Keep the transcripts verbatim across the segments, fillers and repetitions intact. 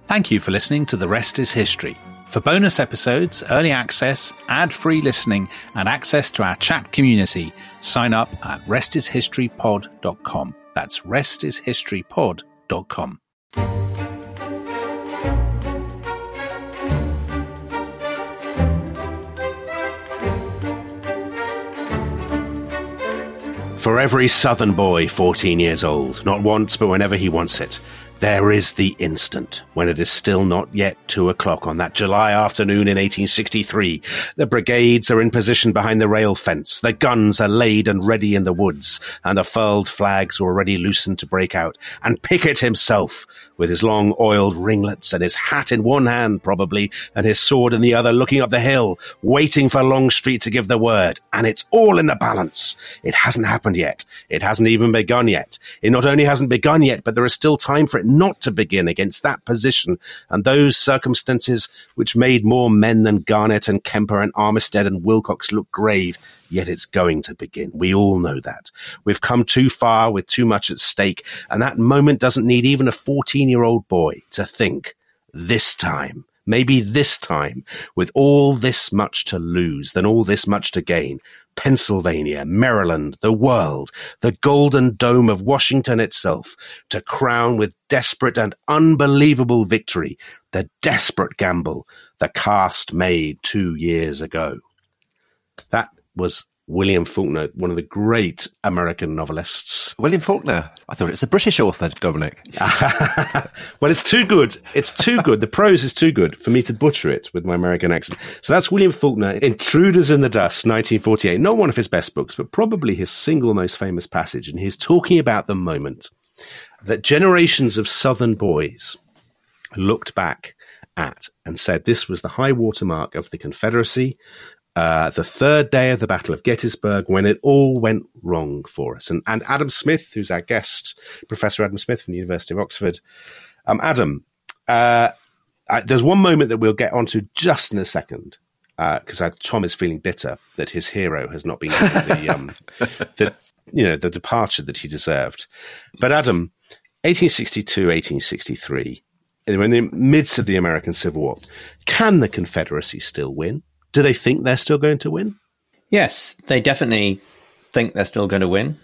Thank you for listening to The Rest is History. For bonus episodes, early access, ad-free listening, and access to our chat community, sign up at rest is history pod dot com. That's rest is history pod dot com. For every Southern boy fourteen years old, not once but whenever he wants it, there is the instant when it is still not yet two o'clock on that July afternoon in eighteen sixty-three. The brigades are in position behind the rail fence. The guns are laid and ready in the woods, and the furled flags are already loosened to break out. And Pickett himself, with his long oiled ringlets and his hat in one hand probably, and his sword in the other, looking up the hill, waiting for Longstreet to give the word. And it's all in the balance. It hasn't happened yet. It hasn't even begun yet. It not only hasn't begun yet, but there is still time for it not to begin against that position and those circumstances which made more men than Garnett and Kemper and Armistead and Wilcox look grave. Yet it's going to begin. We all know that. We've come too far with too much at stake, and that moment doesn't need even a fourteen-year-old boy to think, this time, maybe this time, with all this much to lose, then all this much to gain, Pennsylvania, Maryland, the world, the golden dome of Washington itself, to crown with desperate and unbelievable victory the desperate gamble the cast made two years ago. That was William Faulkner, one of the great American novelists. William Faulkner? I thought it was a British author, Dominic. Well, it's too good. It's too good. The prose is too good for me to butcher it with my American accent. So that's William Faulkner, Intruders in the Dust, nineteen forty-eight. Not one of his best books, but probably his single most famous passage. And he's talking about the moment that generations of Southern boys looked back at and said this was the high watermark of the Confederacy, Uh, the third day of the Battle of Gettysburg, when it all went wrong for us. And, and Adam Smith, who's our guest, Professor Adam Smith from the University of Oxford. Um, Adam, uh, I, there's one moment that we'll get onto just in a second, because uh, Tom is feeling bitter that his hero has not been given the, um, the, you know, the departure that he deserved. But Adam, eighteen sixty-two, eighteen sixty-three, in the midst of the American Civil War, can the Confederacy still win? Do they think they're still going to win? Yes, they definitely think they're still going to win.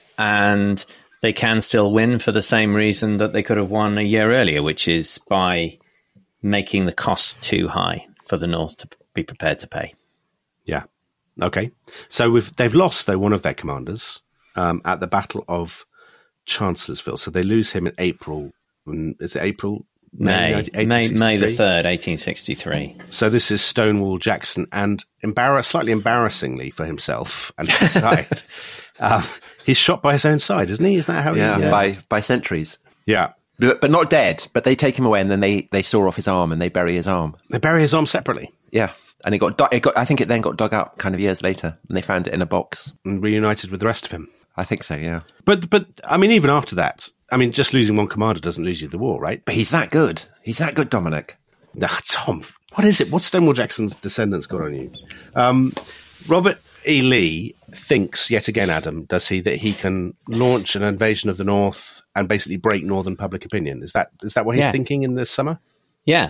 And they can still win for the same reason that they could have won a year earlier, which is by making the costs too high for the North to be prepared to pay. Yeah. Okay. So we've, they've lost, though, one of their commanders um, at the Battle of Chancellorsville. So they lose him in April. Is it April? May, May, May the third, eighteen sixty-three. So this is Stonewall Jackson, and embarrass, slightly embarrassingly for himself and his side, uh, he's shot by his own side, isn't he? Isn't that how? Yeah, he, yeah. by by sentries. Yeah, but, but not dead. But they take him away, and then they, they saw off his arm, and they bury his arm. They bury his arm separately. Yeah, and it got it got. I think it then got dug up, kind of years later, and they found it in a box and reunited with the rest of him. I think so. Yeah, but but I mean, even after that. I mean, just losing one commander doesn't lose you the war, right? But he's that good. He's that good, Dominic. Nah, Tom, what is it? What's Stonewall Jackson's descendants got on you? Um, Robert E. Lee thinks, yet again, Adam, does he, that he can launch an invasion of the North and basically break Northern public opinion? Is that is that what he's yeah. thinking in the summer? Yeah.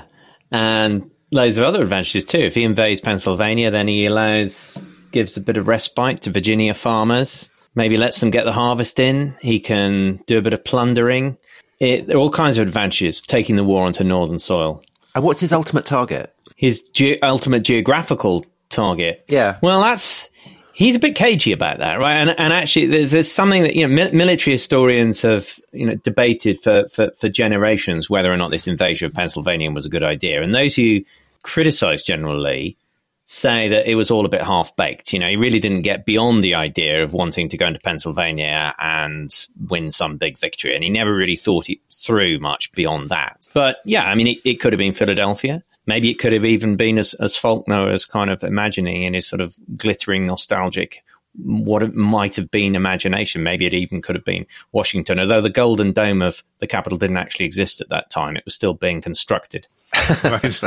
And loads of other advantages, too. If he invades Pennsylvania, then he allows, gives a bit of respite to Virginia farmers. Maybe lets them get the harvest in. He can do a bit of plundering. It, there are all kinds of advantages, taking the war onto northern soil. And what's his ultimate target? His ge- ultimate geographical target? Yeah. Well, that's... He's a bit cagey about that, right? And, and actually, there's, there's something that, you know, mi- military historians have, you know, debated for, for, for generations whether or not this invasion of Pennsylvania was a good idea. And those who criticize General Lee say that it was all a bit half-baked. You know, he really didn't get beyond the idea of wanting to go into Pennsylvania and win some big victory. And he never really thought it through much beyond that. But yeah, I mean, it, it could have been Philadelphia. Maybe it could have even been, as, as Faulkner was kind of imagining in his sort of glittering, nostalgic, what it might have been imagination. Maybe it even could have been Washington, although the Golden Dome of the Capitol didn't actually exist at that time. It was still being constructed. Right.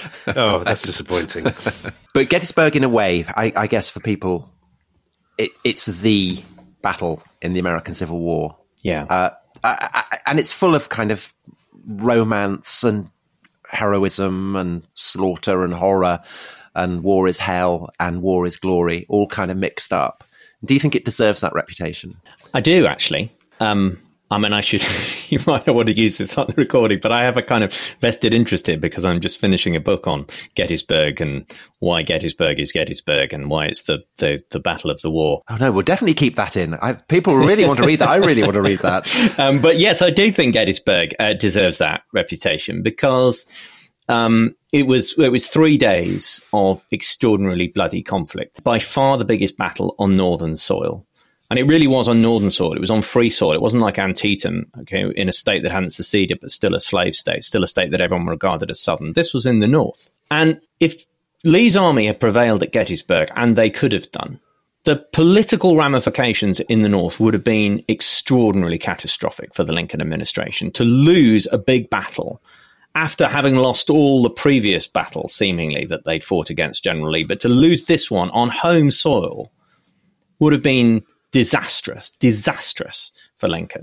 Oh, that's disappointing. But Gettysburg, in a way, I, I guess for people, it, it's the battle in the American Civil War. Yeah. Uh, I, I, and it's full of kind of romance and heroism and slaughter and horror and war is hell and war is glory, all kind of mixed up. Do you think it deserves that reputation? I do, actually. Um, I mean, I should, you might not want to use this on the recording, but I have a kind of vested interest here because I'm just finishing a book on Gettysburg and why Gettysburg is Gettysburg and why it's the, the, the battle of the war. Oh, no, we'll definitely keep that in. I, people really want to read that. I really want to read that. Um, but yes, I do think Gettysburg uh, deserves that reputation because um, it was it was three days of extraordinarily bloody conflict, by far the biggest battle on northern soil. And it really was on northern soil. It was on free soil. It wasn't like Antietam, okay, in a state that hadn't seceded, but still a slave state, still a state that everyone regarded as southern. This was in the north. And if Lee's army had prevailed at Gettysburg, and they could have done, the political ramifications in the north would have been extraordinarily catastrophic for the Lincoln administration. To lose a big battle after having lost all the previous battles, seemingly, that they'd fought against General Lee, but to lose this one on home soil would have been disastrous, disastrous for Lincoln.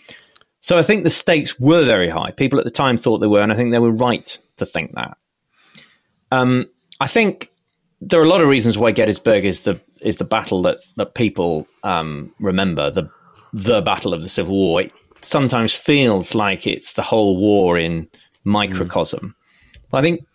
So I think the stakes were very high. People at the time thought they were, and I think they were right to think that. Um, I think there are a lot of reasons why Gettysburg is the is the battle that that people um, remember, the the battle of the Civil War. It sometimes feels like it's the whole war in microcosm. Mm. But I think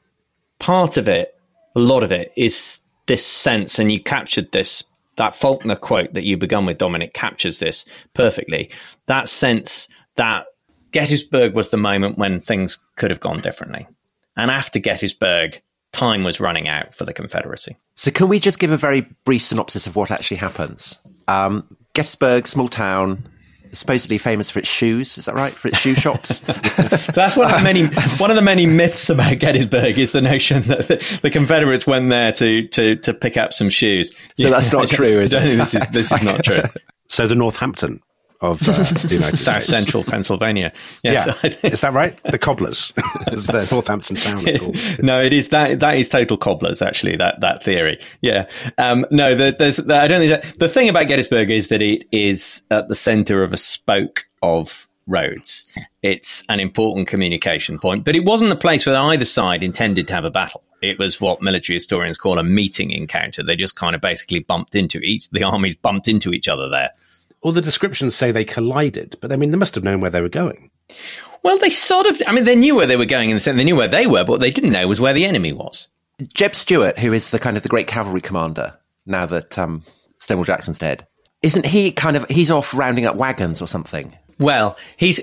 part of it, a lot of it, is this sense, and you captured this. That Faulkner quote that you begun with, Dominic, captures this perfectly. That sense that Gettysburg was the moment when things could have gone differently. And after Gettysburg, time was running out for the Confederacy. So can we just give a very brief synopsis of what actually happens? Um, Gettysburg, small town, supposedly famous for its shoes. Is that right? For its shoe shops? So that's one of the many one of the many myths about Gettysburg is the notion that the, the Confederates went there to to to pick up some shoes. So yeah, that's not true, is I don't it? think this is this is not true. So the Northampton of uh, the United South States. Central Pennsylvania. Yes, yeah, is that right? The Cobblers is the Northampton town called. No, it is that that is total Cobblers. Actually, that that theory. Yeah, um, no, the, there's. The, I don't think that, the thing about Gettysburg is that it is at the centre of a spoke of roads. It's an important communication point, but it wasn't a place where either side intended to have a battle. It was what military historians call a meeting encounter. They just kind of basically bumped into each. The armies bumped into each other there. All the descriptions say they collided, but I mean, they must have known where they were going. Well, they sort of, I mean, they knew where they were going in the sense they knew where they were, but what they didn't know was where the enemy was. Jeb Stuart, who is the kind of the great cavalry commander, now that um, Stonewall Jackson's dead, isn't he kind of, he's off rounding up wagons or something? Well, he's...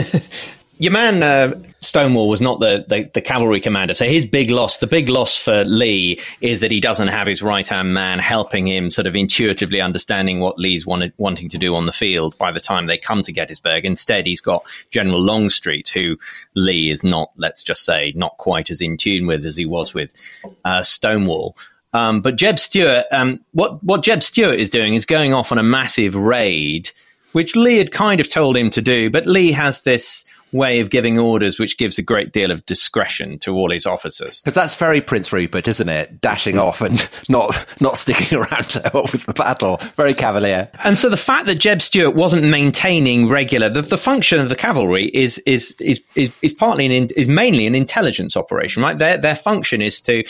Your man, uh, Stonewall, was not the, the, the cavalry commander. So his big loss, the big loss for Lee is that he doesn't have his right-hand man helping him sort of intuitively understanding what Lee's wanted, wanting to do on the field by the time they come to Gettysburg. Instead, he's got General Longstreet, who Lee is not, let's just say, not quite as in tune with as he was with uh, Stonewall. Um, but Jeb Stuart, um, what, what Jeb Stuart is doing is going off on a massive raid, which Lee had kind of told him to do. But Lee has this way of giving orders which gives a great deal of discretion to all his officers. Because that's very Prince Rupert, isn't it? Dashing off and not not sticking around to help with the battle. Very cavalier. And so the fact that Jeb Stuart wasn't maintaining regular the, the function of the cavalry is is is is, is partly an, is mainly an intelligence operation, right? Their their function is to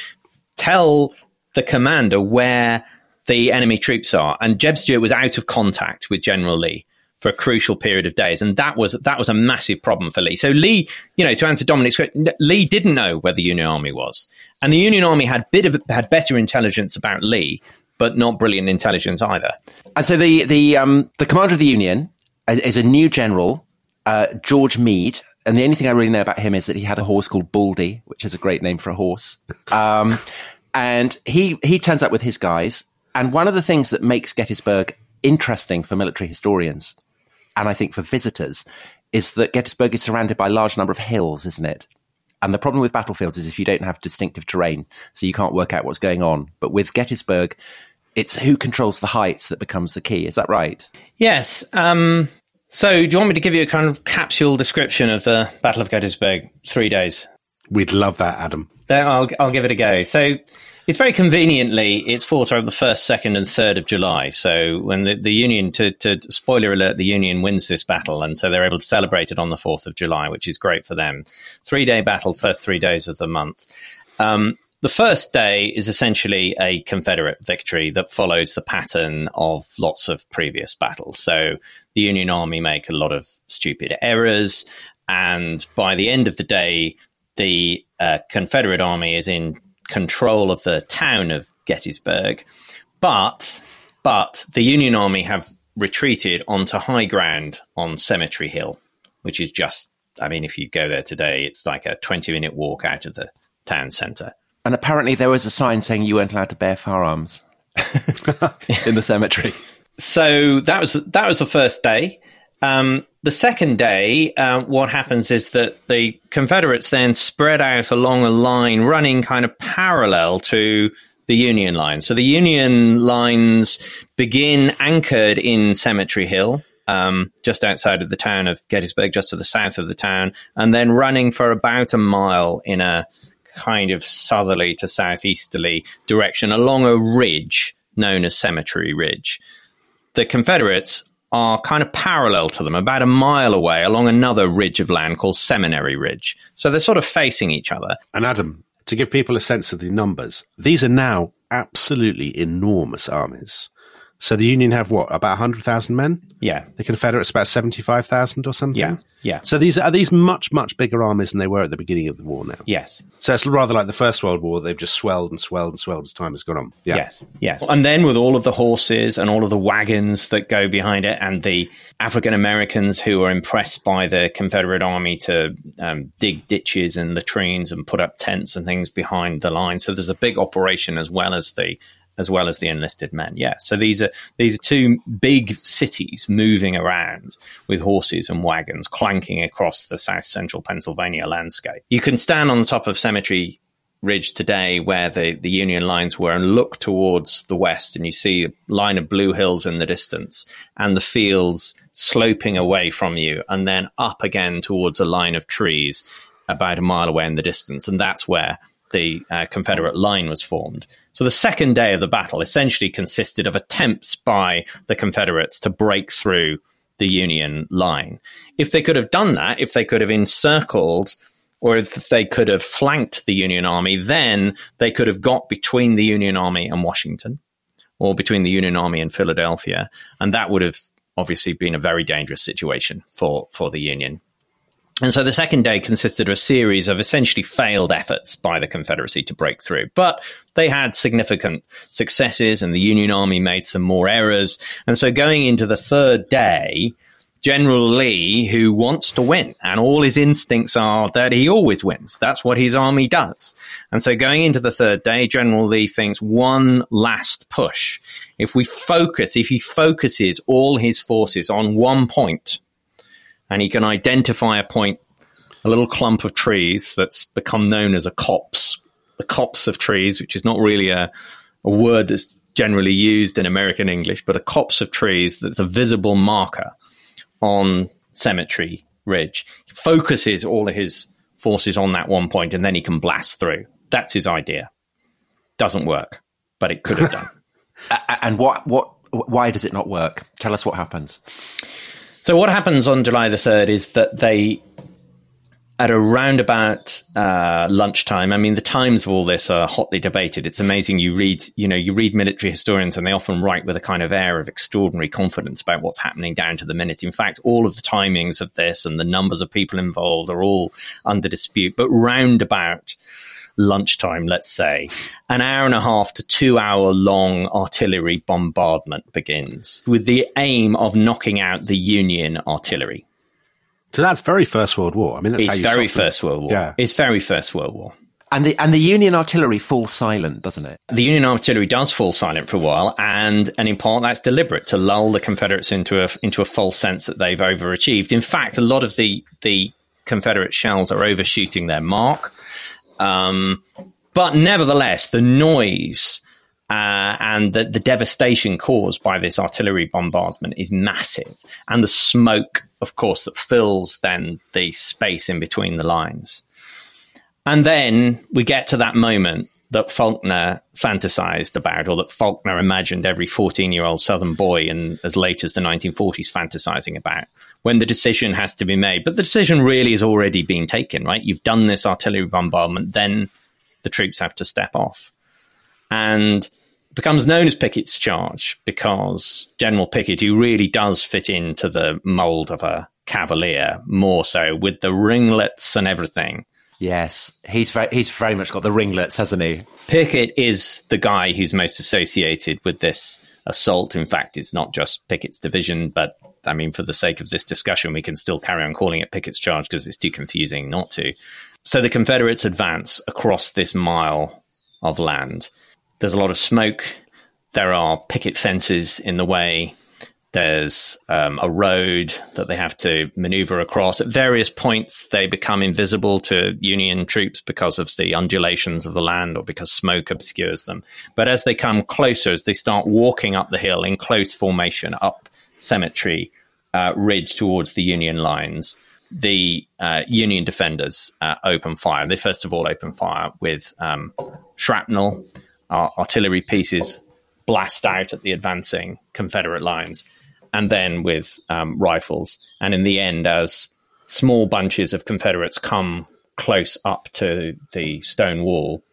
tell the commander where the enemy troops are, and Jeb Stuart was out of contact with General Lee for a crucial period of days. And that was that was a massive problem for Lee. So Lee, you know, to answer Dominic's question, Lee didn't know where the Union Army was. And the Union Army had bit of had better intelligence about Lee, but not brilliant intelligence either. And so the the um, the commander of the Union is a new general, uh, George Meade. And the only thing I really know about him is that he had a horse called Baldy, which is a great name for a horse. Um, and he he turns up with his guys. And one of the things that makes Gettysburg interesting for military historians, and I think for visitors, is that Gettysburg is surrounded by a large number of hills, isn't it? And the problem with battlefields is if you don't have distinctive terrain, so you can't work out what's going on. But with Gettysburg, it's who controls the heights that becomes the key. Is that right? Yes. Um, so do you want me to give you a kind of capsule description of the Battle of Gettysburg? Three days. We'd love that, Adam. There, I'll, I'll give it a go. So It's very conveniently, it's fought over the first, second, and third of July. So when the, the Union, to, to spoiler alert, the Union wins this battle, and so they're able to celebrate it on the fourth of July, which is great for them. Three-day battle, first three days of the month. Um, the first day is essentially a Confederate victory that follows the pattern of lots of previous battles. So the Union Army make a lot of stupid errors, and by the end of the day, the uh, Confederate Army is in control of the town of Gettysburg, but but the Union Army have retreated onto high ground on Cemetery Hill, which is just, I mean, if you go there today, it's like a twenty-minute walk out of the town centre. And apparently there was a sign saying you weren't allowed to bear firearms in the cemetery. So that was that was the first day. Um, the second day, uh, what happens is that the Confederates then spread out along a line running kind of parallel to the Union line. So the Union lines begin anchored in Cemetery Hill, um, just outside of the town of Gettysburg, just to the south of the town, and then running for about a mile in a kind of southerly to southeasterly direction along a ridge known as Cemetery Ridge. The Confederates are kind of parallel to them, about a mile away along another ridge of land called Seminary Ridge. So they're sort of facing each other. And Adam, to give people a sense of the numbers, these are now absolutely enormous armies. So the Union have what, about one hundred thousand men? Yeah. The Confederates about seventy-five thousand or something? Yeah, yeah. So these are these much, much bigger armies than they were at the beginning of the war now? Yes. So it's rather like the First World War. They've just swelled and swelled and swelled as time has gone on. Yeah. Yes, yes. And then with all of the horses and all of the wagons that go behind it, and the African Americans who are impressed by the Confederate Army to um, dig ditches and latrines and put up tents and things behind the line. So there's a big operation as well as the as well as the enlisted men. Yeah. So these are these are two big cities moving around with horses and wagons clanking across the south central Pennsylvania landscape. You can stand on the top of Cemetery Ridge today where the, the Union lines were and look towards the west, and you see a line of blue hills in the distance and the fields sloping away from you and then up again towards a line of trees about a mile away in the distance. And that's where the uh, Confederate line was formed. So the second day of the battle essentially consisted of attempts by the Confederates to break through the Union line. If they could have done that, if they could have encircled, or if they could have flanked the Union Army, then they could have got between the Union Army and Washington, or between the Union Army and Philadelphia, and that would have obviously been a very dangerous situation for, for the Union. And so the second day consisted of a series of essentially failed efforts by the Confederacy to break through. But they had significant successes, and the Union Army made some more errors. And so going into the third day, General Lee, who wants to win, and all his instincts are that he always wins. That's what his army does. And so going into the third day, General Lee thinks one last push. If we focus, if he focuses all his forces on one point, and he can identify a point, a little clump of trees that's become known as a copse, the copse of trees, which is not really a, a word that's generally used in American English, but a copse of trees that's a visible marker on Cemetery Ridge. He focuses all of his forces on that one point, and then he can blast through. That's his idea. Doesn't work, but it could have done. And what, what, why does it not work? Tell us what happens. So what happens on July the third is that they, at around about uh, lunchtime, I mean, the times of all this are hotly debated. It's amazing. You read, you know, you read military historians, and they often write with a kind of air of extraordinary confidence about what's happening down to the minute. In fact, all of the timings of this and the numbers of people involved are all under dispute. But round about lunchtime, let's say, an hour and a half to two hour long artillery bombardment begins with the aim of knocking out the Union artillery. So that's very First World War. I mean, that's it's how you very soften. First World War. Yeah. It's very First World War. And the and the Union artillery falls silent, doesn't it? The Union artillery does fall silent for a while, and and in part that's deliberate to lull the Confederates into a into a false sense that they've overachieved. In fact, a lot of the the Confederate shells are overshooting their mark. Um, but nevertheless, the noise uh, and the, the devastation caused by this artillery bombardment is massive. And the smoke, of course, that fills then the space in between the lines. And then we get to that moment that Faulkner fantasized about, or that Faulkner imagined every fourteen-year-old Southern boy in as late as the nineteen forties fantasizing about, when the decision has to be made. But the decision really has already been taken, right? You've done this artillery bombardment, then the troops have to step off. And it becomes known as Pickett's Charge because General Pickett, who really does fit into the mold of a cavalier, more so with the ringlets and everything. Yes, he's very, he's very much got the ringlets, hasn't he? Pickett is the guy who's most associated with this assault. In fact, it's not just Pickett's division, but I mean, for the sake of this discussion, we can still carry on calling it Pickett's Charge because it's too confusing not to. So the Confederates advance across this mile of land. There's a lot of smoke. There are picket fences in the way. There's um, a road that they have to maneuver across. At various points, they become invisible to Union troops because of the undulations of the land or because smoke obscures them. But as they come closer, as they start walking up the hill in close formation up Cemetery uh, Ridge towards the Union lines, the uh, Union defenders uh, open fire. They first of all open fire with um, shrapnel, uh, artillery pieces blast out at the advancing Confederate lines, and then with um, rifles. And in the end, as small bunches of Confederates come close up to the stone wall,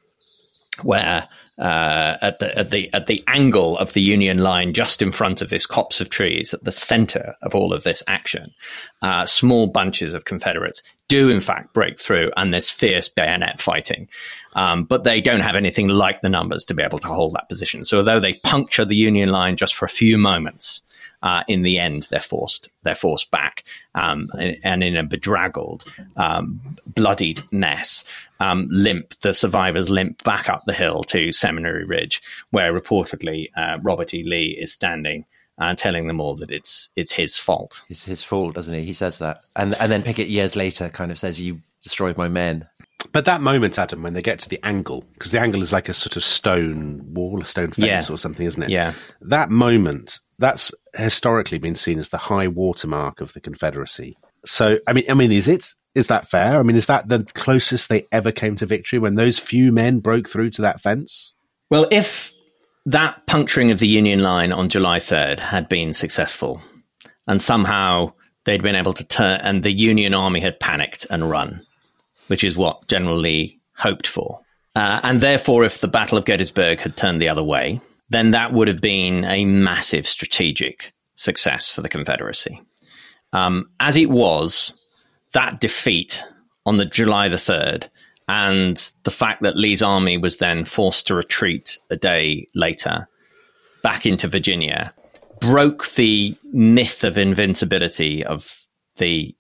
where uh, at the at the at the angle of the Union line, just in front of this copse of trees, at the center of all of this action, uh, small bunches of Confederates do in fact break through, and there's fierce bayonet fighting. Um, but they don't have anything like the numbers to be able to hold that position. So although they puncture the Union line just for a few moments, Uh, in the end, they're forced they're forced back, um, and, and in a bedraggled, um, bloodied mess, um, limp the survivors limp back up the hill to Seminary Ridge, where reportedly uh, Robert E. Lee is standing and uh, telling them all that it's it's his fault. It's his fault, doesn't he? He says that, and and then Pickett years later kind of says, "You destroyed my men." But that moment, Adam, when they get to the angle, because the angle is like a sort of stone wall, a stone fence Yeah. or something, isn't it? Yeah. That moment, that's historically been seen as the high watermark of the Confederacy. So, I mean, I mean, is it? Is that fair? I mean, is that the closest they ever came to victory, when those few men broke through to that fence? Well, if that puncturing of the Union line on July third had been successful, and somehow they'd been able to turn, and the Union army had panicked and run, which is what General Lee hoped for. Uh, and therefore, if the Battle of Gettysburg had turned the other way, then that would have been a massive strategic success for the Confederacy. Um, as it was, that defeat on the July the third, and the fact that Lee's army was then forced to retreat a day later back into Virginia, broke the myth of invincibility of the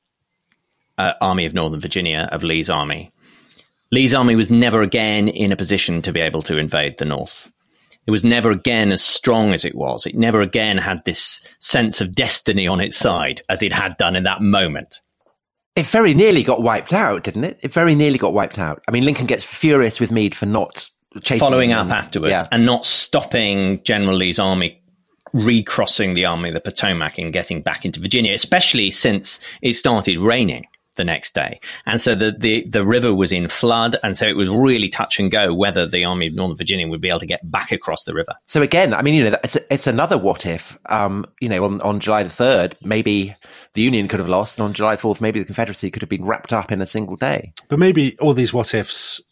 Uh, Army of Northern Virginia, of Lee's army. Lee's army was never again in a position to be able to invade the North. It was never again as strong as it was. It never again had this sense of destiny on its side as it had done in that moment. It very nearly got wiped out, didn't it? It very nearly got wiped out. I mean, Lincoln gets furious with Meade for not chasing Following him. up afterwards, Yeah. and not stopping General Lee's army recrossing the Army of the Potomac and getting back into Virginia, especially since it started raining the next day. And so the, the, the river was in flood, and so it was really touch and go whether the Army of Northern Virginia would be able to get back across the river. So again, I mean, you know, it's, it's another what if. Um, you know, on, on July the third, maybe the Union could have lost, and on July fourth, maybe the Confederacy could have been wrapped up in a single day. But maybe all these what ifs,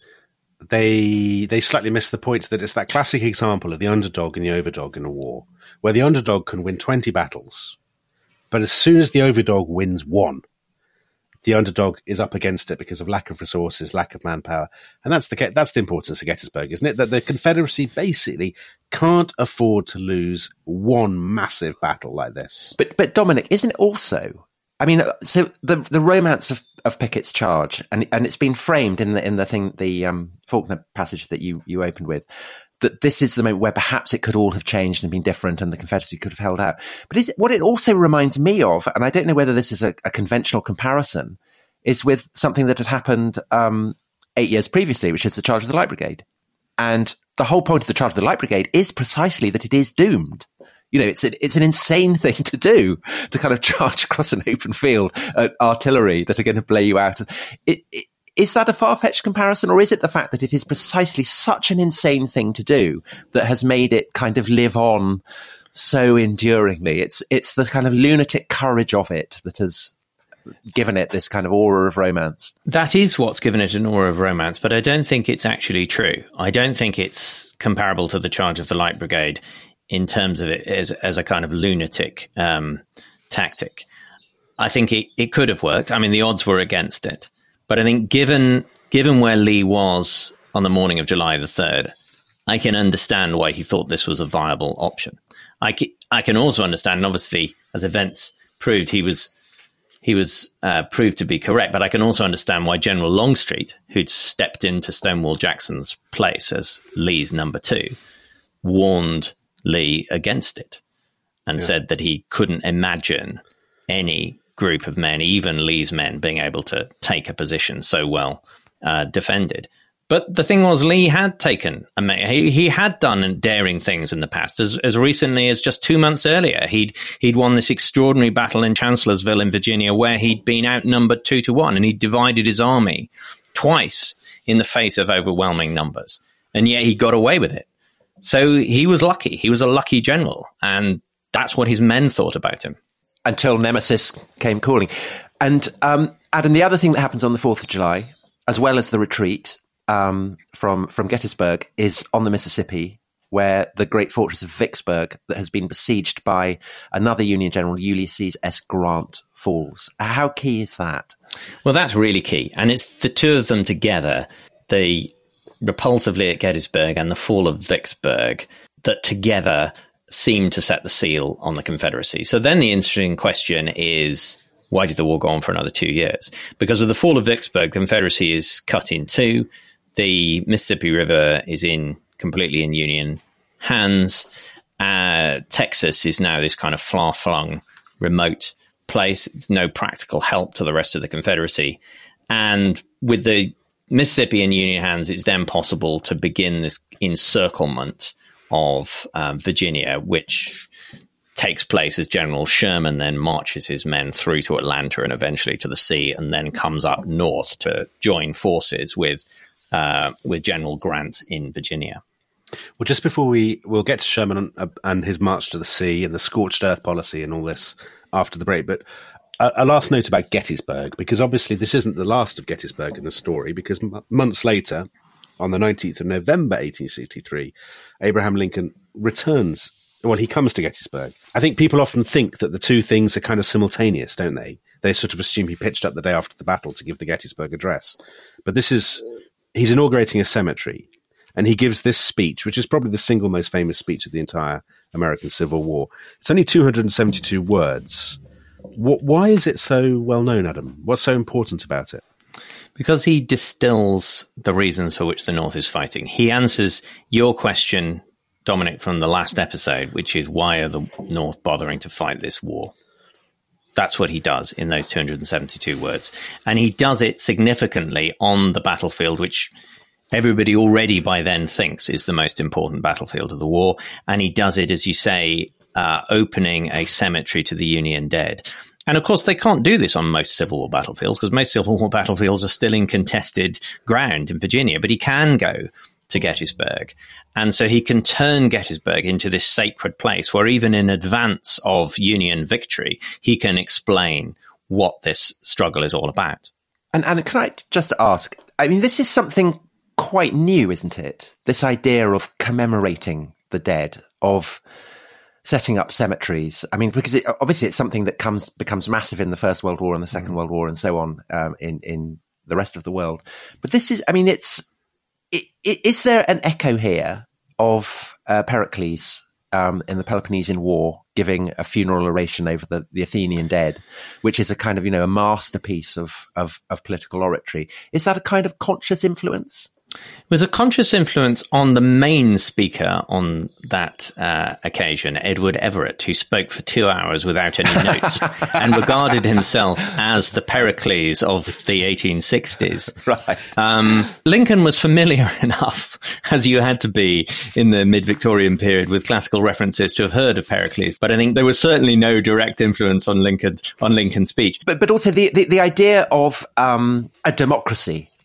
they they slightly miss the point that it's that classic example of the underdog and the overdog in a war, where the underdog can win twenty battles, but as soon as the overdog wins one, the underdog is up against it because of lack of resources, lack of manpower. And that's the that's the importance of Gettysburg, isn't it? That the Confederacy basically can't afford to lose one massive battle like this. But but Dominic, isn't it also? I mean, so the the romance of, of Pickett's Charge, and and it's been framed in the in the thing the um, Faulkner passage that you you opened with, that this is the moment where perhaps it could all have changed and been different, and the Confederacy could have held out. But is it, what it also reminds me of, and I don't know whether this is a, a conventional comparison, is with something that had happened um, eight years previously, which is the Charge of the Light Brigade. And the whole point of the Charge of the Light Brigade is precisely that it is doomed. You know, it's a, it's an insane thing to do, to kind of charge across an open field at artillery that are going to blow you out. It, it, is that a far-fetched comparison, or is it the fact that it is precisely such an insane thing to do that has made it kind of live on so enduringly? It's it's the kind of lunatic courage of it that has given it this kind of aura of romance. That is what's given it an aura of romance, but I don't think it's actually true. I don't think it's comparable to the charge of the Light Brigade in terms of it as, as a kind of lunatic um, tactic. I think it, it could have worked. I mean, the odds were against it. But I think given given where Lee was on the morning of July the third, I can understand why he thought this was a viable option. I can, I can also understand, and obviously, as events proved, he was he was uh, proved to be correct, but I can also understand why General Longstreet, who'd stepped into Stonewall Jackson's place as Lee's number two, warned Lee against it and yeah. said that he couldn't imagine any group of men, even Lee's men, being able to take a position so well uh, defended. But the thing was, Lee had taken, he, he had done daring things in the past. As, as recently as just two months earlier, he'd he'd won this extraordinary battle in Chancellorsville in Virginia, where he'd been outnumbered two to one, and he'd divided his army twice in the face of overwhelming numbers. And yet he got away with it. So he was lucky. He was a lucky general, and that's what his men thought about him. Until Nemesis came calling. And um, Adam, the other thing that happens on the fourth of July, as well as the retreat um, from, from Gettysburg, is on the Mississippi, where the great fortress of Vicksburg that has been besieged by another Union general, Ulysses S. Grant, falls. How key is that? Well, that's really key. And it's the two of them together, the repulse of Lee at Gettysburg and the fall of Vicksburg, that together seemed to set the seal on the Confederacy. So then the interesting question is, why did the war go on for another two years? Because with the fall of Vicksburg, the Confederacy is cut in two. The Mississippi River is in completely in Union hands. Uh, Texas is now this kind of far-flung, remote place. It's no practical help to the rest of the Confederacy. And with the Mississippi in Union hands, it's then possible to begin this encirclement of um, Virginia, which takes place as General Sherman then marches his men through to Atlanta and eventually to the sea, and then comes up north to join forces with uh, with General Grant in Virginia. Well, just before we we'll get to Sherman and, and his march to the sea and the scorched earth policy and all this after the break, but a, a last note about Gettysburg, because obviously this isn't the last of Gettysburg in the story, because m- months later, on the nineteenth of November, eighteen sixty-three, Abraham Lincoln returns. Well, he comes to Gettysburg. I think people often think that the two things are kind of simultaneous, don't they? They sort of assume he pitched up the day after the battle to give the Gettysburg Address. But this is, he's inaugurating a cemetery, and he gives this speech, which is probably the single most famous speech of the entire American Civil War. It's only two hundred seventy-two words. What, why is it so well known, Adam? What's so important about it? Because he distills the reasons for which the North is fighting. He answers your question, Dominic, from the last episode, which is, why are the North bothering to fight this war? That's what he does in those two hundred seventy-two words. And he does it significantly on the battlefield, which everybody already by then thinks is the most important battlefield of the war. And he does it, as you say, uh, opening a cemetery to the Union dead. And of course, they can't do this on most Civil War battlefields, because most Civil War battlefields are still in contested ground in Virginia. But he can go to Gettysburg. And so he can turn Gettysburg into this sacred place where even in advance of Union victory, he can explain what this struggle is all about. And, and can I just ask, I mean, this is something quite new, isn't it? This idea of commemorating the dead, of setting up cemeteries. I mean, because it, obviously it's something that comes becomes massive in the First World War and the Second mm. World War and so on um, in, in the rest of the world. But this is, I mean, it's, it, it, is there an echo here of uh, Pericles um, in the Peloponnesian War giving a funeral oration over the, the Athenian dead, which is a kind of, you know, a masterpiece of, of, of political oratory? Is that a kind of conscious influence? It was a conscious influence on the main speaker on that uh, occasion, Edward Everett, who spoke for two hours without any notes and regarded himself as the Pericles of the eighteen sixties. Right. Um, Lincoln was familiar enough, as you had to be in the mid-Victorian period, with classical references to have heard of Pericles, but I think there was certainly no direct influence on Lincoln on Lincoln's speech. But but also the the, the idea of um, a democracy.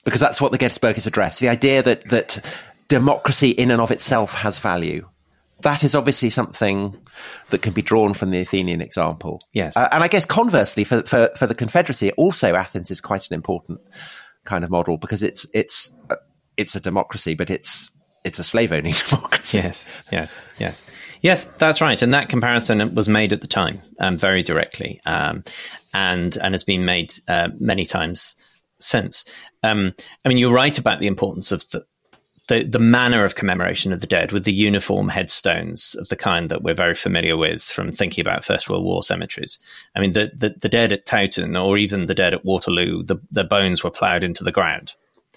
because that's what the Gettysburgers address. The idea that, that democracy in and of itself has value. That is obviously something that can be drawn from the Athenian example. Yes. Uh, and I guess conversely, for, for, for the Confederacy, also Athens is quite an important kind of model because it's, it's, uh, it's a democracy, but it's, it's a slave-owning democracy. Yes, yes, yes. Yes, that's right. And that comparison was made at the time, um, very directly, um, and, and has been made uh, many times since. Um, I mean, you're right about the importance of the, the, the manner of commemoration of the dead with the uniform headstones of the kind that we're very familiar with from thinking about First World War cemeteries. I mean, the, the, the dead at Towton or even the dead at Waterloo, the, the bones were ploughed into the ground.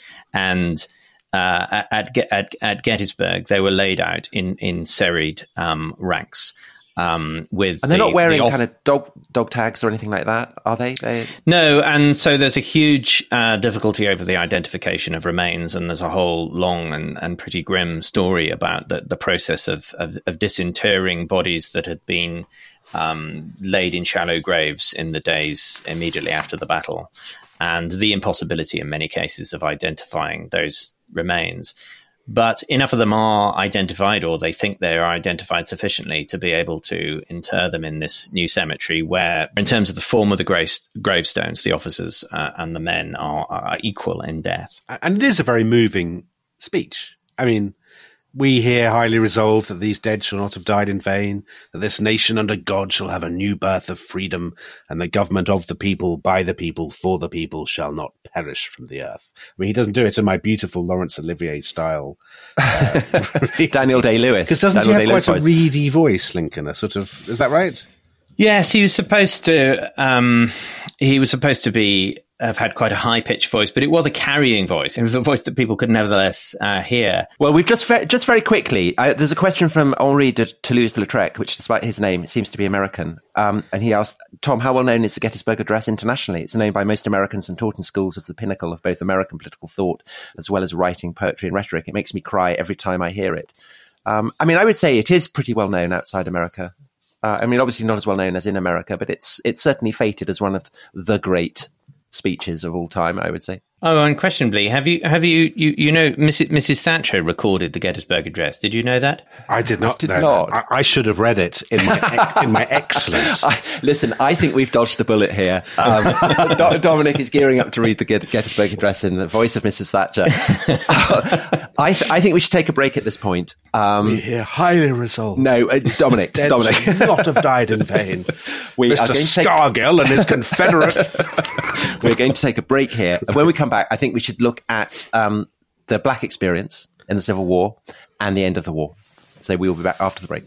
And uh, at, at, at Gettysburg, they were laid out in, in serried um, ranks. Um, with and they're the, not wearing the off- kind of dog dog tags or anything like that, are they? they... No, and so there's a huge uh, difficulty over the identification of remains, and there's a whole long and, and pretty grim story about the, the process of, of, of disinterring bodies that had been um, laid in shallow graves in the days immediately after the battle, and the impossibility in many cases of identifying those remains. But enough of them are identified, or they think they are identified sufficiently to be able to inter them in this new cemetery where, in terms of the form of the grave, gravestones, the officers uh, and the men are, are equal in death. And it is a very moving speech. I mean, we here highly resolve that these dead shall not have died in vain, that this nation under God shall have a new birth of freedom, and the government of the people, by the people, for the people, shall not perish from the earth. I mean, he doesn't do it in my beautiful Laurence Olivier style. Uh, Daniel Day-Lewis. Because doesn't Daniel he have Day-Lewis quite a voice. reedy voice, Lincoln? A sort of, is that right? Yes, he was supposed to. Um, he was supposed to be have had quite a high pitched voice, but it was a carrying voice. It was a voice that people could nevertheless uh, hear. Well, we've just ve- just very quickly. Uh, there's a question from Henri de Toulouse-Lautrec, which, despite his name, seems to be American. Um, and he asked, Tom, how well known is the Gettysburg Address internationally? It's known by most Americans and taught in schools as the pinnacle of both American political thought as well as writing, poetry, and rhetoric. It makes me cry every time I hear it. Um, I mean, I would say it is pretty well known outside America. Uh, I mean, obviously not as well known as in America, but it's it's certainly fated as one of the great speeches of all time, I would say. Oh, unquestionably. Have you, have you, you, you know, Missus Missus Thatcher recorded the Gettysburg Address. Did you know that? I did not. I did no, not. I, I should have read it in my in my excellent. I, listen, I think we've dodged a bullet here. Um, Do- Dominic is gearing up to read the Get- Gettysburg Address in the voice of Missus Thatcher. uh, I, th- I think we should take a break at this point. Um, We here highly resolved. no, uh, Dominic, Dead Dominic. should not have died in vain. We are Mister going to take- Scargill and his Confederate. We're going to take a break here. And when we come back, I think we should look at um, the black experience in the Civil War and the end of the war. So we will be back after the break.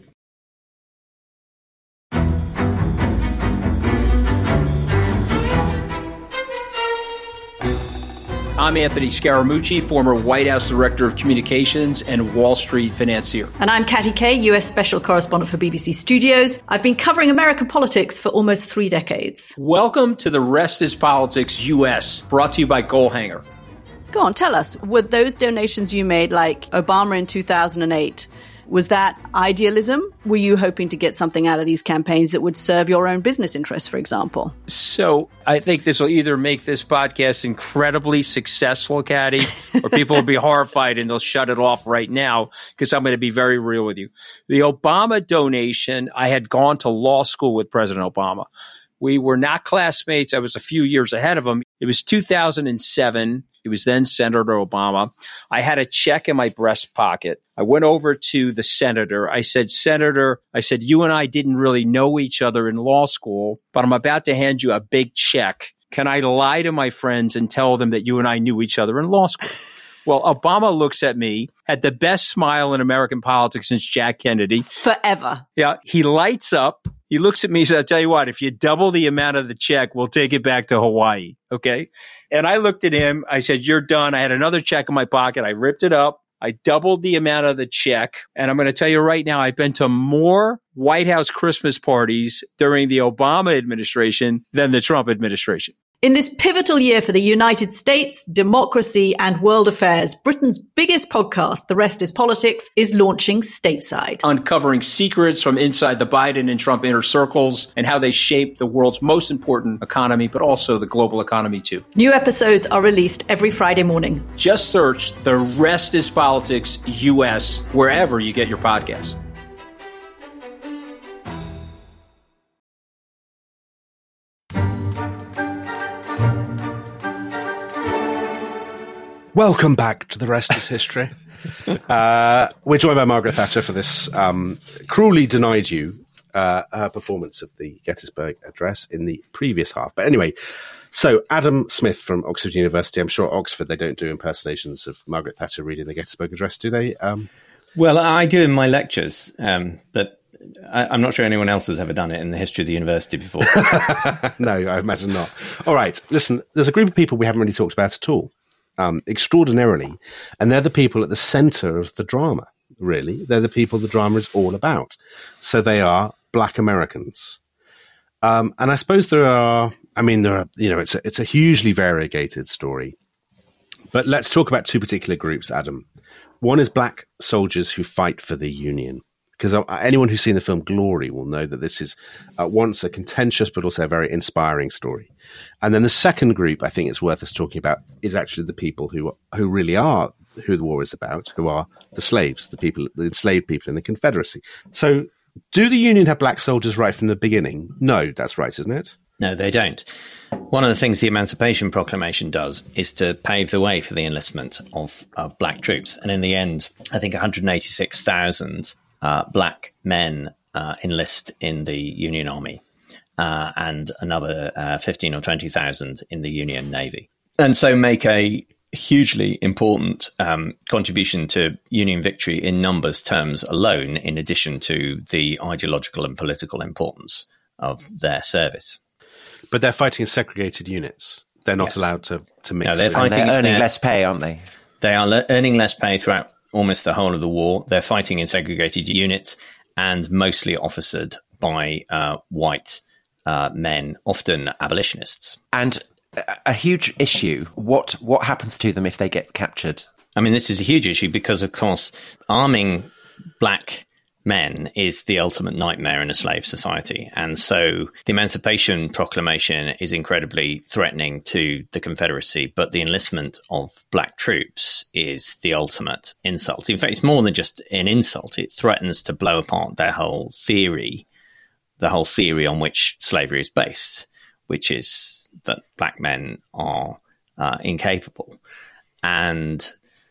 I'm Anthony Scaramucci, former White House Director of Communications and Wall Street financier. And I'm Katty Kay, U S Special Correspondent for B B C Studios. I've been covering American politics for almost three decades. Welcome to The Rest is Politics U S, brought to you by Goalhanger. Go on, tell us, were those donations you made, like Obama in two thousand eight, was that idealism? Were you hoping to get something out of these campaigns that would serve your own business interests, for example? So I think this will either make this podcast incredibly successful, Katty, or people will be horrified and they'll shut it off right now because I'm going to be very real with you. The Obama donation, I had gone to law school with President Obama. We were not classmates. I was a few years ahead of him. It was two thousand seven. It was then Senator Obama. I had a check in my breast pocket. I went over to the senator. I said, Senator, I said, you and I didn't really know each other in law school, but I'm about to hand you a big check. Can I lie to my friends and tell them that you and I knew each other in law school? Well, Obama looks at me, had the best smile in American politics since Jack Kennedy. Forever. Yeah, he lights up. He looks at me and says, I'll tell you what, if you double the amount of the check, we'll take it back to Hawaii. Okay. And I looked at him. I said, you're done. I had another check in my pocket. I ripped it up. I doubled the amount of the check. And I'm going to tell you right now, I've been to more White House Christmas parties during the Obama administration than the Trump administration. In this pivotal year for the United States, democracy, and world affairs, Britain's biggest podcast, The Rest is Politics, is launching stateside. Uncovering secrets from inside the Biden and Trump inner circles and how they shape the world's most important economy, but also the global economy too. New episodes are released every Friday morning. Just search The Rest is Politics U S wherever you get your podcasts. Welcome back to The Rest is History. uh, we're joined by Margaret Thatcher for this um, cruelly denied you uh, her performance of the Gettysburg Address in the previous half. But anyway, so Adam Smith from Oxford University. I'm sure at Oxford they don't do impersonations of Margaret Thatcher reading the Gettysburg Address, do they? Um, well, I do in my lectures, um, but I, I'm not sure anyone else has ever done it in the history of the university before. No, I imagine not. All right, listen, there's a group of people we haven't really talked about at all. Um, extraordinarily, and they're the people at the centre of the drama, really. They're the people the drama is all about. So they are Black Americans. Um, and I suppose there are, I mean, there are, you know, it's a, it's a hugely variegated story. But let's talk about two particular groups, Adam. One is Black soldiers who fight for the Union. Because anyone who's seen the film Glory will know that this is at once a contentious but also a very inspiring story. And then the second group I think it's worth us talking about is actually the people who who really are who the war is about, who are the slaves, the people, the enslaved people in the Confederacy. So do the Union have black soldiers right from the beginning? No, that's right, isn't it? No, they don't. One of the things the Emancipation Proclamation does is to pave the way for the enlistment of, of black troops. And in the end, I think one hundred eighty-six thousand Uh, black men uh, enlist in the Union Army uh, and another uh, fifteen or twenty thousand in the Union Navy. And so make a hugely important um, contribution to Union victory in numbers terms alone, in addition to the ideological and political importance of their service. But they're fighting in segregated units. They're not yes. allowed to, to mix. No, they're, with fighting, they're earning they're, less pay, aren't they? They are le- earning less pay throughout almost the whole of the war. They're fighting in segregated units and mostly officered by uh, white uh, men, often abolitionists. And a, a huge issue, what what happens to them if they get captured? I mean, this is a huge issue because, of course, arming black men is the ultimate nightmare in a slave society. And so the Emancipation Proclamation is incredibly threatening to the Confederacy, but the enlistment of black troops is the ultimate insult. In fact, it's more than just an insult. It threatens to blow apart their whole theory, the whole theory on which slavery is based, which is that black men are uh, incapable. And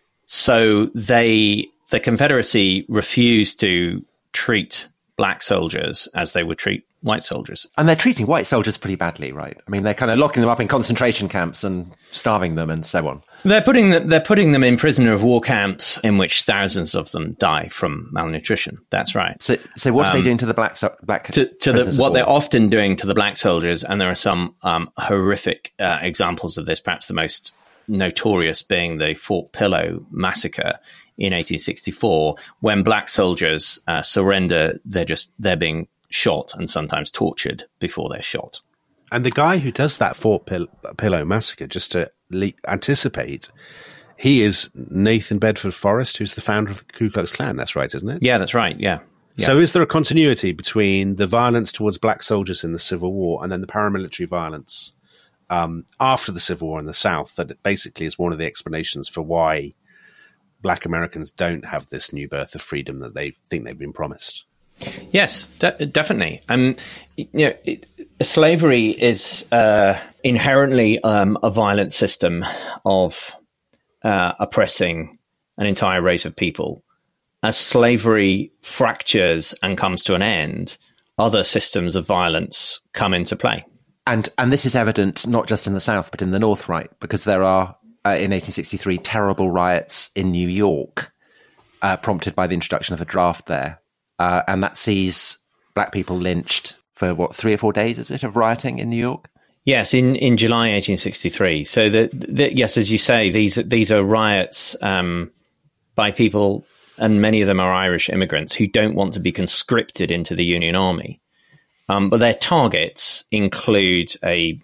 so they... The Confederacy refused to treat black soldiers as they would treat white soldiers. And they're treating white soldiers pretty badly, right? I mean, they're kind of locking them up in concentration camps and starving them and so on. They're putting them, they're putting them in prisoner of war camps in which thousands of them die from malnutrition. That's right. So, so what are um, they doing to the black so- black to, to the, what they're often doing to the black soldiers? And there are some um, horrific uh, examples of this. Perhaps the most notorious being the Fort Pillow massacre in eighteen sixty-four, when black soldiers uh, surrender, they're just they're being shot and sometimes tortured before they're shot. And the guy who does that Fort Pill- Pillow massacre, just to le- anticipate, he is Nathan Bedford Forrest, who's the founder of the Ku Klux Klan. That's right, isn't it? Yeah, that's right. Yeah. yeah. So is there a continuity between the violence towards black soldiers in the Civil War and then the paramilitary violence um, after the Civil War in the South that it basically is one of the explanations for why black Americans don't have this new birth of freedom that they think they've been promised? Yes, de- definitely. Um, you know, it, slavery is uh, inherently um, a violent system of uh, oppressing an entire race of people. As slavery fractures and comes to an end, other systems of violence come into play. And and this is evident not just in the South, but in the North, right? Because there are, uh, in eighteen sixty-three, terrible riots in New York, uh, prompted by the introduction of the draft there. Uh, and that sees black people lynched for, what, three or four days, is it, of rioting in New York? Yes, in, in July eighteen sixty-three. So, the, the, yes, as you say, these these are riots um, by people, and many of them are Irish immigrants, who don't want to be conscripted into the Union Army. Um, but their targets include a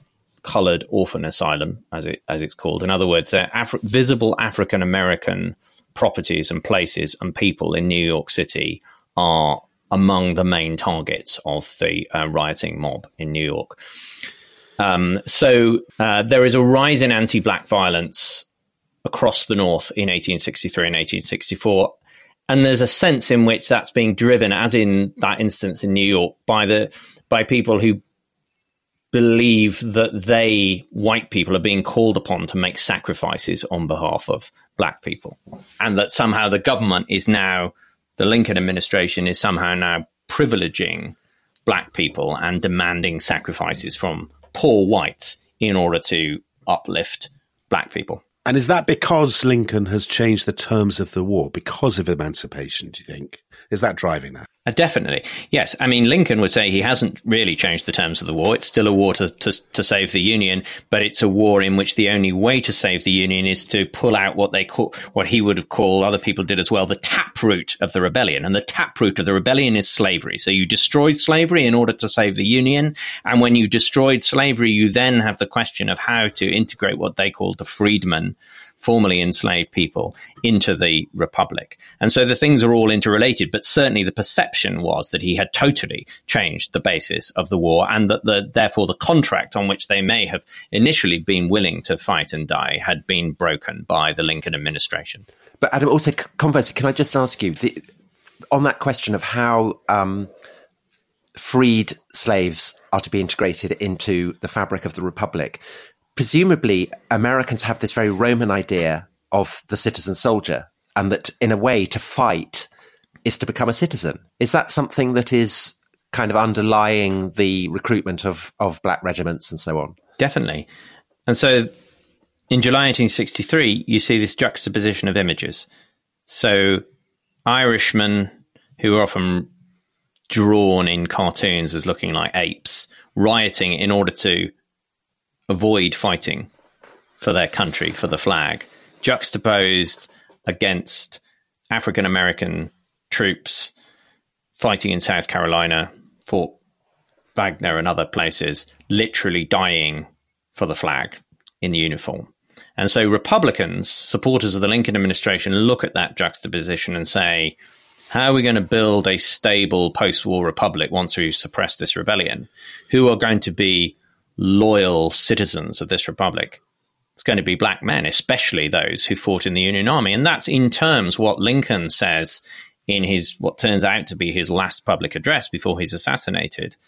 colored orphan asylum, as it as it's called. In other words, they're Afri- visible African American properties and places and people in New York City are among the main targets of the uh, rioting mob in New York. Um, so uh, there is a rise in anti-black violence across the North in eighteen sixty-three and eighteen sixty-four. And there's a sense in which that's being driven, as in that instance in New York, by the by people who believe that they, white people, are being called upon to make sacrifices on behalf of black people. And that somehow the government is now, the Lincoln administration is somehow now privileging black people and demanding sacrifices from poor whites in order to uplift black people. And is that because Lincoln has changed the terms of the war, because of emancipation, do you think? Is that driving that? Uh, definitely. Yes. I mean, Lincoln would say he hasn't really changed the terms of the war. It's still a war to, to, to save the Union, but it's a war in which the only way to save the Union is to pull out what they call, what he would have called, other people did as well, the taproot of the rebellion. And the taproot of the rebellion is slavery. So you destroyed slavery in order to save the Union. And when you destroyed slavery, you then have the question of how to integrate what they called the freedmen, formerly enslaved people, into the Republic. And so the things are all interrelated, but certainly the perception was that he had totally changed the basis of the war, and that the, therefore the contract on which they may have initially been willing to fight and die had been broken by the Lincoln administration. But Adam, also conversely, can I just ask you, the, on that question of how um, freed slaves are to be integrated into the fabric of the Republic, presumably, Americans have this very Roman idea of the citizen soldier, and that in a way to fight is to become a citizen. Is that something that is kind of underlying the recruitment of, of black regiments and so on? Definitely. And so in July eighteen sixty-three, you see this juxtaposition of images. So Irishmen, who are often drawn in cartoons as looking like apes, rioting in order to avoid fighting for their country, for the flag, juxtaposed against African-American troops fighting in South Carolina, Fort Wagner and other places, literally dying for the flag in the uniform. And so Republicans, supporters of the Lincoln administration, look at that juxtaposition and say, how are we going to build a stable post-war republic once we've suppressed this rebellion? Who are going to be loyal citizens of this republic? It's going to be black men, especially those who fought in the Union Army. And that's in terms what Lincoln says in his, what turns out to be his last public address before he's assassinated,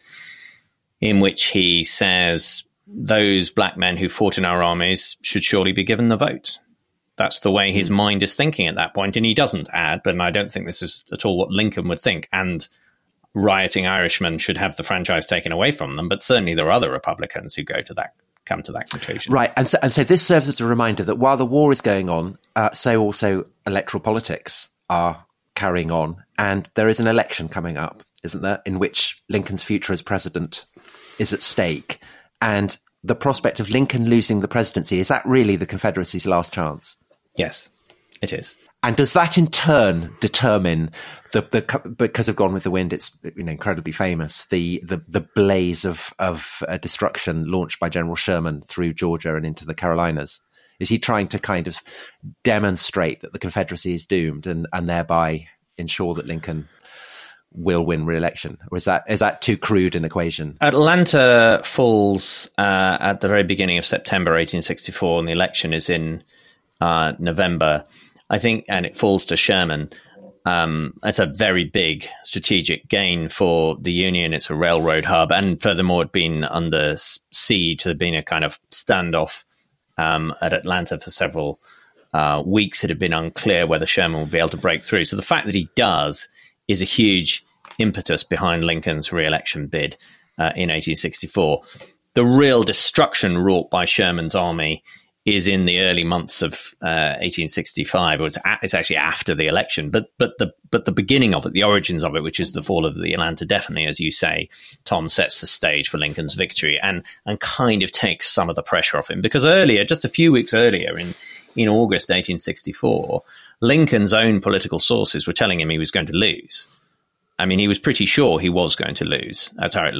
in which he says those black men who fought in our armies should surely be given the vote. That's the way his mind is thinking at that point. And he doesn't add, but I don't think this is at all what Lincoln would think, and rioting Irishmen should have the franchise taken away from them. But certainly there are other Republicans who go to that, come to that conclusion. Right. And so, and so this serves as a reminder that while the war is going on, uh, so also electoral politics are carrying on. And there is an election coming up, isn't there, in which Lincoln's future as president is at stake. And the prospect of Lincoln losing the presidency, is that really the Confederacy's last chance? Yes, it is. And does that in turn determine the, the because of Gone with the Wind, it's, you know, incredibly famous, the the, the blaze of of uh, destruction launched by General Sherman through Georgia and into the Carolinas? Is he trying to kind of demonstrate that the Confederacy is doomed and, and thereby ensure that Lincoln will win re-election? Or is that is that too crude an equation? Atlanta falls uh, at the very beginning of September eighteen sixty-four, and the election is in uh, November, I think, and it falls to Sherman. Um, it's a very big strategic gain for the Union. It's a railroad hub, and furthermore, it'd been under siege. There'd been a kind of standoff um, at Atlanta for several uh, weeks. It had been unclear whether Sherman would be able to break through. So the fact that he does is a huge impetus behind Lincoln's re-election bid uh, in eighteen sixty-four. The real destruction wrought by Sherman's army is in the early months of uh, eighteen sixty-five, or it's, a- it's actually after the election. But but the but the beginning of it, the origins of it, which is the fall of the Atlanta, definitely, as you say, Tom, sets the stage for Lincoln's victory and and kind of takes some of the pressure off him. Because earlier, just a few weeks earlier, in in August eighteen sixty-four, Lincoln's own political sources were telling him he was going to lose. I mean, he was pretty sure he was going to lose. That's how it looked.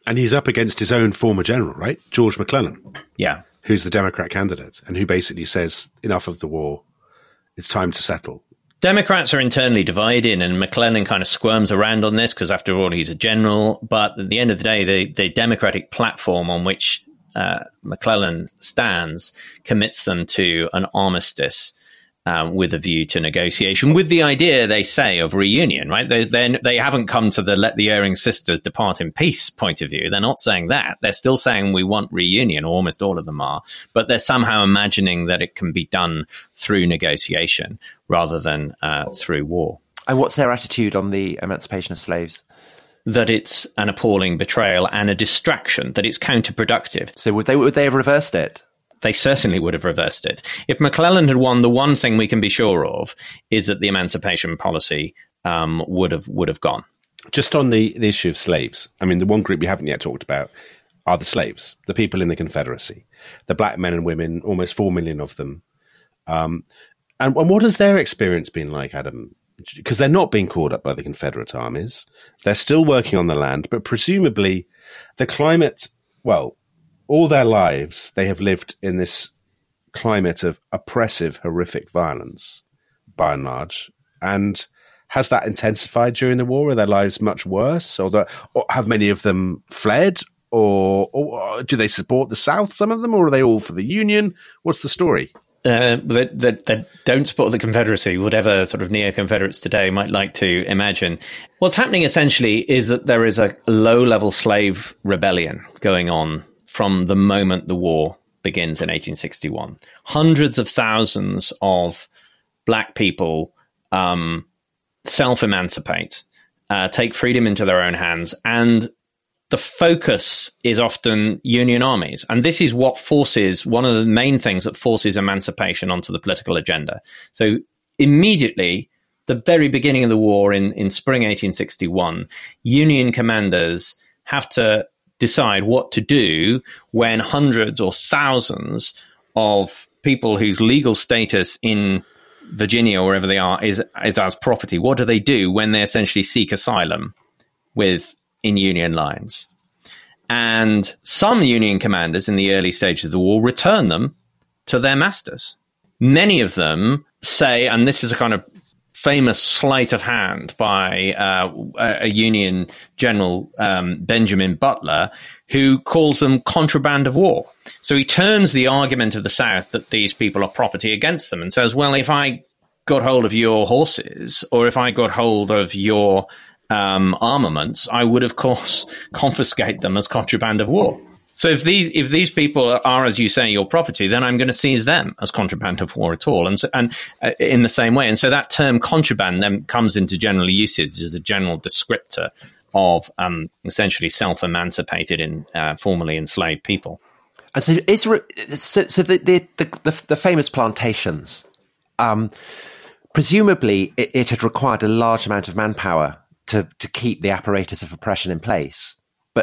And he's up against his own former general, right? George McClellan. Yeah. Who's the Democrat candidate and who basically says, enough of the war, it's time to settle. Democrats are internally divided, and McClellan kind of squirms around on this because, after all, he's a general. But at the end of the day, the, the Democratic platform on which uh, McClellan stands commits them to an armistice um, with a view to negotiation, with the idea, they say, of reunion, right? They then they haven't come to the let the erring sisters depart in peace point of view. They're not saying that. They're still saying we want reunion, or almost all of them are, but they're somehow imagining that it can be done through negotiation rather than uh, through war. And what's their attitude on the emancipation of slaves? That it's an appalling betrayal and a distraction, that it's counterproductive. So would they would they have reversed it? They certainly would have reversed it. If McClellan had won, the one thing we can be sure of is that the emancipation policy um, would have would have gone. Just on the, the issue of slaves, I mean, the one group we haven't yet talked about are the slaves, the people in the Confederacy, the black men and women, almost four million of them. Um, and, and what has their experience been like, Adam? Because they're not being called up by the Confederate armies. They're still working on the land, but presumably the climate, well, all their lives, they have lived in this climate of oppressive, horrific violence, by and large. And has that intensified during the war? Are their lives much worse? Or, the, or have many of them fled? Or, or do they support the South, some of them? Or are they all for the Union? What's the story? Uh, that, that, that don't support the Confederacy, whatever sort of neo-Confederates today might like to imagine. What's happening essentially is that there is a low-level slave rebellion going on from the moment the war begins in eighteen sixty-one. Hundreds of thousands of black people um, self-emancipate, uh, take freedom into their own hands, and the focus is often Union armies. And this is what forces, one of the main things that forces emancipation onto the political agenda. So immediately, the very beginning of the war in, in spring eighteen sixty-one, Union commanders have to decide what to do when hundreds or thousands of people whose legal status in Virginia or wherever they are is, is as property. What do they do when they essentially seek asylum with in Union lines? And some Union commanders in the early stages of the war return them to their masters. Many of them say, and this is a kind of famous sleight of hand by uh, a Union general, um, Benjamin Butler, who calls them contraband of war. So he turns the argument of the South that these people are property against them and says, well, if I got hold of your horses, or if I got hold of your um, armaments, I would, of course, confiscate them as contraband of war. So if these if these people are, as you say, your property, then I'm going to seize them as contraband of war at all, and so, and uh, in the same way. And so that term contraband then comes into general usage as a general descriptor of um, essentially self-emancipated and uh, formerly enslaved people. And so, is so, so the, the the the famous plantations. Um, presumably, it, it had required a large amount of manpower to to keep the apparatus of oppression in place.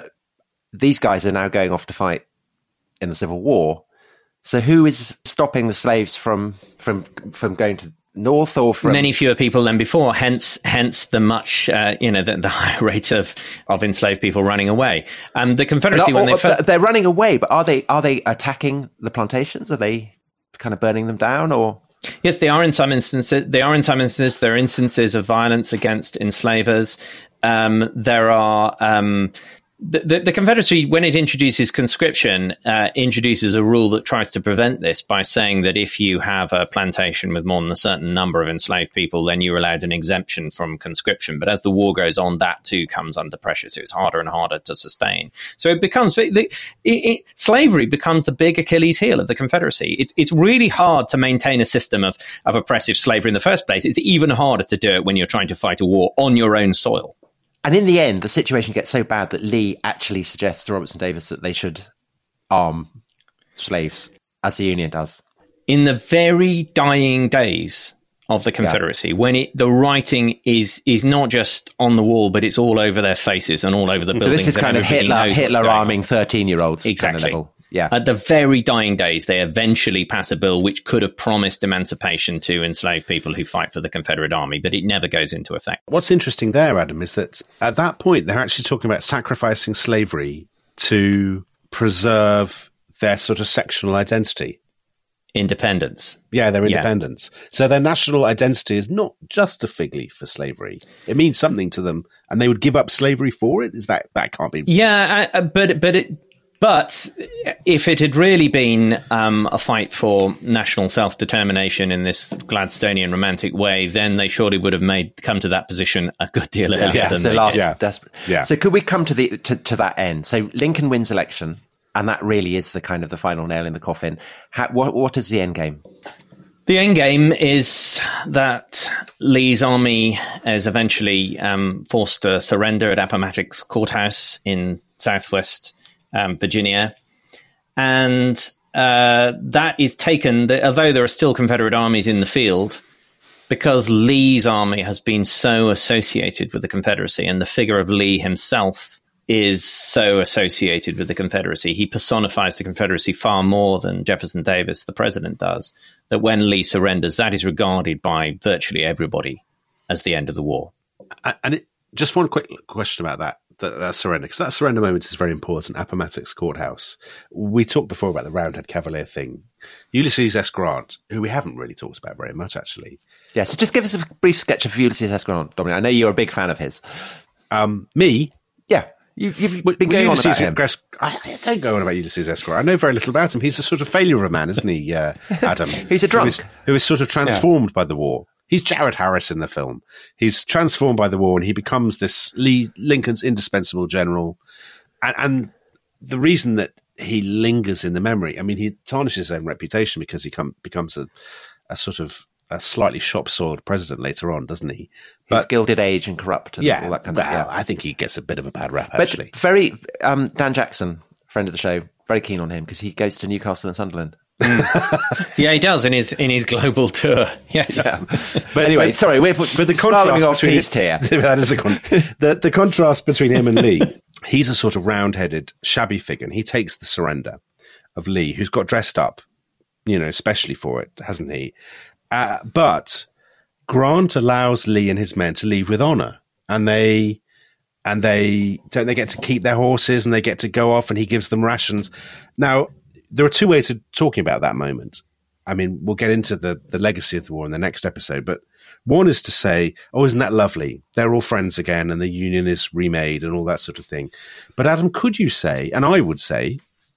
These guys are now going off to fight in the Civil War. So who is stopping the slaves from from from going to north or from many fewer people than before? Hence, hence the much uh, you know the, the high rate of, of enslaved people running away. And um, the Confederacy, but, when or, they fir- they're running away, but are they are they attacking the plantations? Are they kind of burning them down or? Yes, they are in some instances. They are in some instances. There are instances of violence against enslavers. Um, there are. Um, The, the, the Confederacy, when it introduces conscription, uh, introduces a rule that tries to prevent this by saying that if you have a plantation with more than a certain number of enslaved people, then you're allowed an exemption from conscription. But as the war goes on, that too comes under pressure. So it's harder and harder to sustain. So it becomes the, it, it, slavery becomes the big Achilles heel of the Confederacy. It's it's really hard to maintain a system of, of oppressive slavery in the first place. It's even harder to do it when you're trying to fight a war on your own soil. And in the end, the situation gets so bad that Lee actually suggests to Robertson Davis that they should arm slaves, as the Union does. In the very dying days of the Confederacy, yeah. when it, the writing is is not just on the wall, but it's all over their faces and all over the buildings. So this is kind of Hitler, Hitler arming thirteen-year-olds exactly. kind of level. Yeah. At the very dying days, they eventually pass a bill which could have promised emancipation to enslaved people who fight for the Confederate Army, but it never goes into effect. What's interesting there, Adam, is that at that point, they're actually talking about sacrificing slavery to preserve their sort of sectional identity. Independence. Yeah, their Yeah. independence. So their national identity is not just a fig leaf for slavery. It means something to them, and they would give up slavery for it? Is that, that can't be... Yeah, uh, but but it, but if it had really been um, a fight for national self-determination in this Gladstonian romantic way, then they surely would have made come to that position a good deal earlier yeah, than so they last did. Yeah. desperate. Yeah. So could we come to the to, to that end? So Lincoln wins election, and that really is the kind of the final nail in the coffin. How, what what is the end game? The end game is that Lee's army is eventually um, forced to surrender at Appomattox Courthouse in southwest um, Virginia. And uh, that is taken, although there are still Confederate armies in the field, because Lee's army has been so associated with the Confederacy, and the figure of Lee himself is so associated with the Confederacy. He personifies the Confederacy far more than Jefferson Davis, the president, does, that when Lee surrenders, that is regarded by virtually everybody as the end of the war. And it, just one quick question about that, that, that surrender, because that surrender moment is very important. Appomattox Courthouse. We talked before about the Roundhead Cavalier thing. Ulysses S. Grant, who we haven't really talked about very much, actually. Yeah, so just give us a brief sketch of Ulysses S. Grant, Dominic. I know you're a big fan of his. Um, me? Yeah, you, you've been going on Ulysses about him. Grant, I, I don't go on about Ulysses S. Grant. I know very little about him. He's a sort of failure of a man, isn't he, uh, Adam? He's a drunk. Who is, who is sort of transformed by the war. He's Jared Harris in the film. He's transformed by the war, and he becomes this Lee Lincoln's indispensable general. And, and the reason that he lingers in the memory, I mean, he tarnishes his own reputation because he come, becomes a, a sort of a slightly shop-soiled president later on, doesn't he? He's But gilded age and corrupt and yeah, all that kind well, of stuff. Yeah. I think he gets a bit of a bad rap, But actually. very, um, Dan Jackson, friend of the show, very keen on him because he goes to Newcastle and Sunderland. Yeah, he does in his in his global tour. Yes. Yeah. But anyway, but- sorry, we're But the slarling contrast off between piste here. that is a con- the the contrast between him and Lee. He's a sort of round-headed, shabby figure, and he takes the surrender of Lee, who's got dressed up, you know, especially for it, hasn't he? Uh, but Grant allows Lee and his men to leave with honor, and they and they don't they get to keep their horses, and they get to go off, and he gives them rations. Now, there are two ways of talking about that moment. I mean, we'll get into the, the legacy of the war in the next episode, but one is to say, oh, isn't that lovely? They're all friends again and the Union is remade and all that sort of thing. But Adam, could you say, and I would say,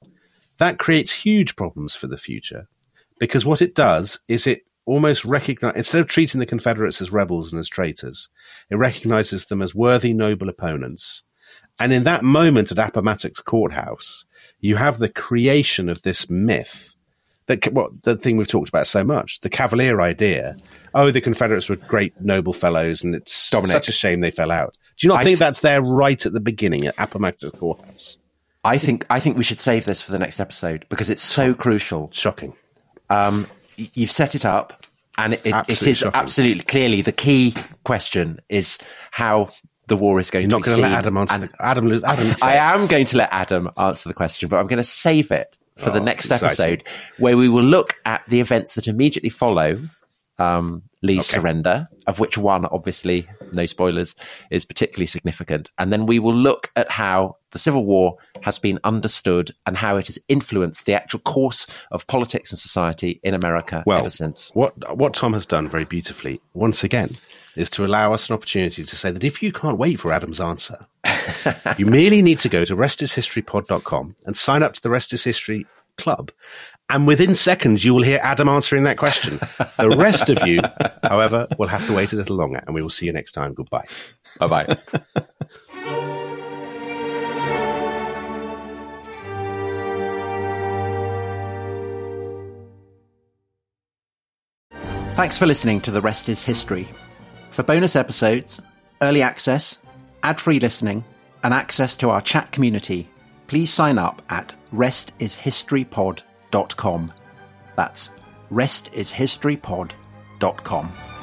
that creates huge problems for the future, because what it does is it almost recognize, instead of treating the Confederates as rebels and as traitors, it recognizes them as worthy, noble opponents. And in that moment at Appomattox Courthouse, you have the creation of this myth, that what the thing we've talked about so much, the Cavalier idea. Oh, the Confederates were great, noble fellows, and it's Dominic. such a shame they fell out. Do you not I think th- that's there right at the beginning at Appomattox Courthouse? I think I think we should save this for the next episode because it's so crucial. Shocking. Um, y- you've set it up, and it, it, it Absolutely is shocking. absolutely clearly the key question is how the war is going You're to not be going to let seen. Adam answer. And The, Adam, lose- Adam say I it. am going to let Adam answer the question, but I'm going to save it for the Oh, next exciting. episode where we will look at the events that immediately follow um, Lee's Okay. surrender, of which one, obviously, no spoilers, is particularly significant. And then we will look at how the Civil War has been understood and how it has influenced the actual course of politics and society in America Well, ever since. What what Tom has done very beautifully, once again, is to allow us an opportunity to say that if you can't wait for Adam's answer, you merely need to go to rest is history pod dot com and sign up to the Rest is History Club. And within seconds, you will hear Adam answering that question. The rest of you, however, will have to wait a little longer, and we will see you next time. Goodbye. Bye-bye. Thanks for listening to The Rest is History. For bonus episodes, early access, ad-free listening, and access to our chat community, please sign up at rest is history pod dot com. That's rest is history pod dot com.